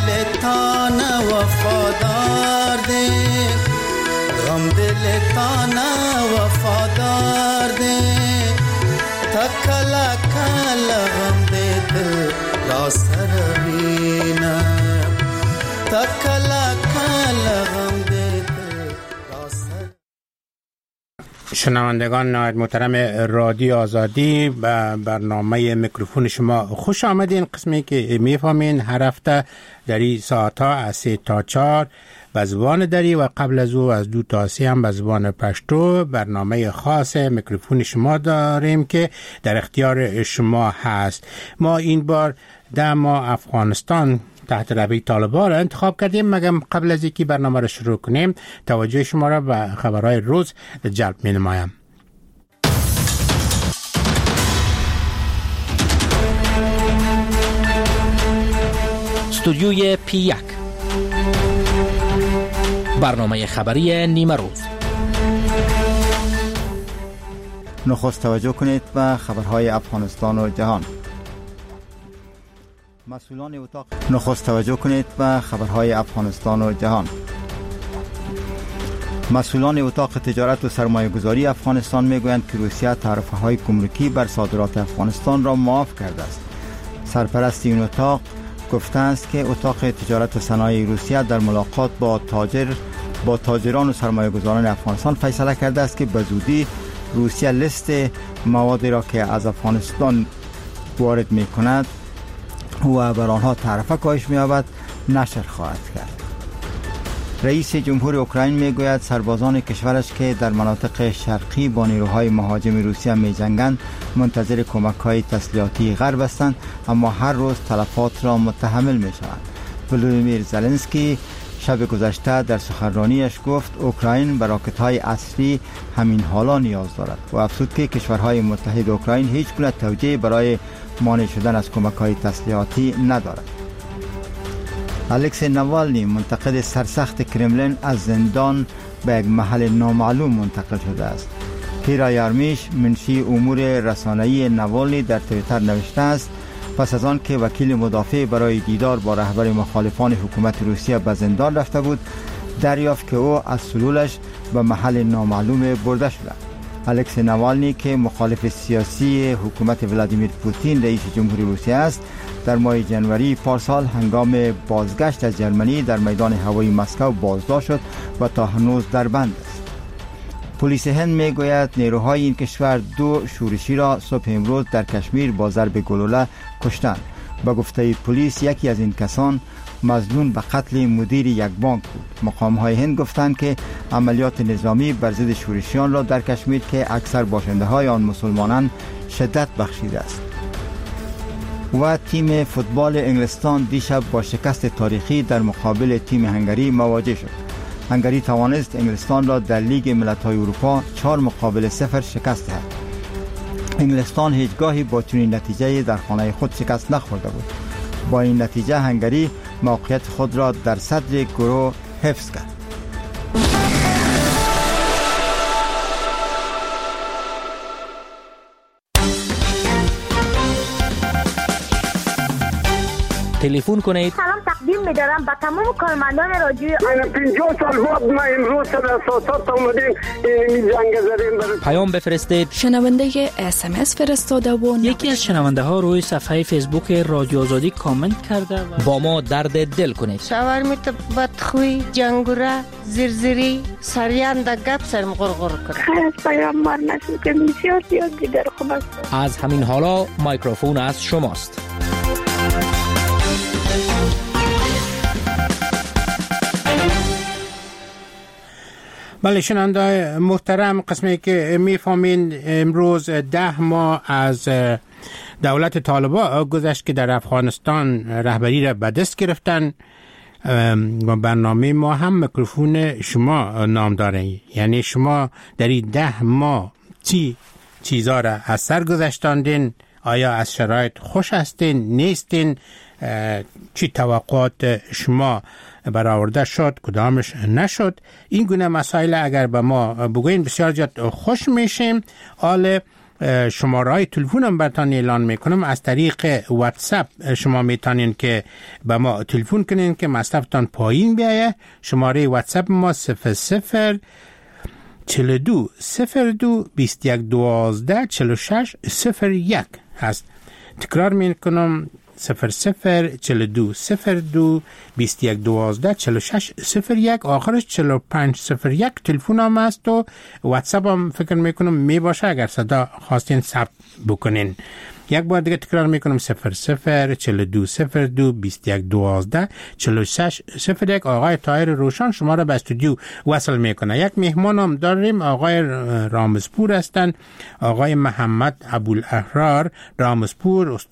دل تان وفادار دے غم دل تان وفادار دے تکلا کلا غم دل را سروینا تکلا کلا غم دل را سر. شنوندگان نهایت محترم رادیو آزادی، برنامه میکروفون شما خوش آمدین. قسمی که میفهمین هر هفته در این ساعت ها از 3 تا 4 به زبان دری و قبل از او از 2 تا 3 هم به زبان پشتو برنامه خاص میکروفون شما داریم که در اختیار شما هست. ما این بار 10 ماه افغانستان تحت رهبری طالبان را انتخاب کردیم. مگم قبل از اینکه برنامه را شروع کنیم توجه شما را به خبرهای روز جلب می نمایم. استودیوی P1 برنامه خبری نیمه روز. نخست توجه کنید به خبرهای افغانستان و جهان. نخست توجه کنید به خبرهای افغانستان و جهان. مسئولان اتاق تجارت و سرمایه گذاری افغانستان میگویند که روسیه تعرفه های گمرکی بر صادرات افغانستان را معاف کرده است. سرپرست این اتاق گفته است که اتاق تجارت و صنایع روسیه در ملاقات با تاجران و سرمایه گذاران افغانستان فیصله کرده است که به زودی روسیه لیست موادی را که از افغانستان وارد می کند و بر آنها تعرفه کاهش می‌یابد نشر خواهد کرد. رئیس جمهور اوکراین میگوید سربازان کشورش که در مناطق شرقی با نیروهای مهاجم روسیه می‌جنگند منتظر کمک‌های تسلیحاتی غرب هستند، اما هر روز تلفات را متحمل می‌شوند. ولودیمیر زلنسکی شب گذشته در سخنرانیش گفت اوکراین به راکت‌های عصری همین حالا نیاز دارد و افزود که کشورهای متحد اوکراین هیچ گونه توجیه برای مانع شدن از کمک‌های تسلیحاتی ندارد. الکسی نوالنی منتقد سرسخت کرملین از زندان به یک محل نامعلوم منتقل شده است. پیرا یارمیش منشی امور رسانه‌ای نوالنی در توییتر نوشته است پس از آن که وکیل مدافع برای دیدار با رهبر مخالفان حکومت روسیه به زندان رفته بود دریافت که او از سلولش به محل نامعلوم برده شده. الکسی نوالنی که مخالف سیاسی حکومت ولادیمیر پوتین رئیس جمهوری روسیه است در ماه جنوری پارسال هنگام بازگشت از جرمنی در میدان هوایی مسکو بازداشت شد و تا هنوز در بند است. پلیس هند میگوید نیروهای این کشور 2 شورشی را صبح امروز در کشمیر با ضرب گلوله کشتند. با گفته پلیس یکی از این کسان مظنون به قتل مدیر یک بانک بود. مقام‌های هند گفتند که عملیات نظامی بر ضد شورشیان را در کشمیر که اکثر باشنده‌های آن مسلمانان شدت بخشیده است. و تیم فوتبال انگلستان دیشب با شکست تاریخی در مقابل تیم هنگری مواجه شد. هنگری توانست انگلستان را در لیگ ملت‌های اروپا 4-0 شکست دهد. انگلستان هیچگاهی با چنین نتیجه‌ای در خانه خود شکست نخورده بود. با این نتیجه هنگری موقعیت خود را در صدر گروه حفظ کرد. تلفن کنید. سلام تقدیم می‌دارم به تمام کارمندان رادیو. من 50 سال بعد ما امروز در اساسات اومدیم این جنگ زدیم. پیام بفرستید. شنونده SMS فرستاده و یکی از شنونده ها روی صفحه فیسبوک رادیو آزادی کامنت کرده و با ما درد دل کنید. شاورمیت بدخوی، جنگوره، زرزری، سریان در گپ سرم غرغر کرد. خیلی پیامبر نشد که بسیار زیاد دیگر خوب است. از همین حالا میکروفون از شماست. بله شنونده محترم، قسمی که میفهمین امروز 10 ماه از دولت طالبان گذشت که در افغانستان رهبری را به دست گرفتن و برنامه ما هم میکروفون شما نام داره. یعنی شما در این 10 ماه چی چیزا را از سر گذشتاندین؟ آیا از شرایط خوش هستین؟ نیستین؟ چی توقعات شما برآورده شد؟ کدامش نشد؟ این گونه مسائل اگر به ما بگوین بسیار زیاد خوش میشیم. حال شماره‌های تلفنم براتون اعلان میکنم. از طریق واتساپ شما میتونین که به ما تلفن کنین که مصرفتان پایین بیایه. شماره واتساپ ما 00 42 02 21 12 46 01 هست. تکرار میکنم 00 42 02 21 12 46 01 آخرش 45 01 تلفن هم است و واتساپ هم فکر میکنم می باشه اگر صدا خواستین ثبت بکنین. یک بار دیگه تکرار میکنم 00 42 02 21 12 46 01. آقای طاهر روشن شما را به استودیو وصل میکنه. یک مهمان هم داریم، آقای رامزپور هستند، آقای محمد ابوالاحرار رامزپور،